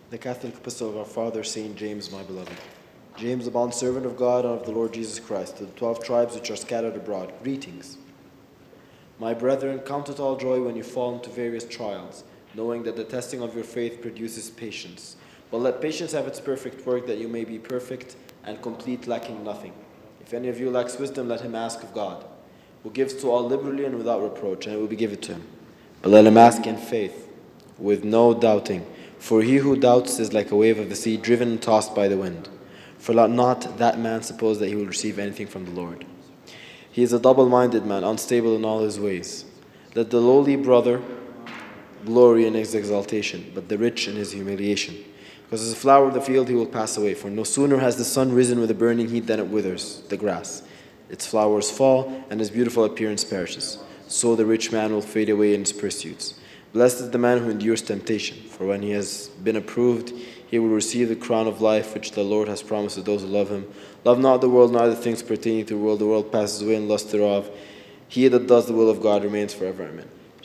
The Catholic Epistle of our Father, St. James, my beloved. James, the bondservant of God and of the Lord Jesus Christ, to the 12 tribes which are scattered abroad, greetings. My brethren, count it all joy when you fall into various trials, knowing that the testing of your faith produces patience. But let patience have its perfect work, that you may be perfect and complete, lacking nothing. If any of you lacks wisdom, let him ask of God, who gives to all liberally and without reproach, and it will be given to him. But let him ask in faith, with no doubting. For he who doubts is like a wave of the sea, driven and tossed by the wind. For let not that man suppose that he will receive anything from the Lord. He is a double-minded man, unstable in all his ways. Let the lowly brother glory in his exaltation, but the rich in his humiliation. Because as a flower of the field he will pass away. For no sooner has the sun risen with a burning heat than it withers, the grass. Its flowers fall, and its beautiful appearance perishes. So the rich man will fade away in his pursuits. Blessed is the man who endures temptation, for when he has been approved, he will receive the crown of life which the Lord has promised to those who love him. Love not the world, neither things pertaining to the world. The world passes away and lust thereof. He that does the will of God remains forever. Amen.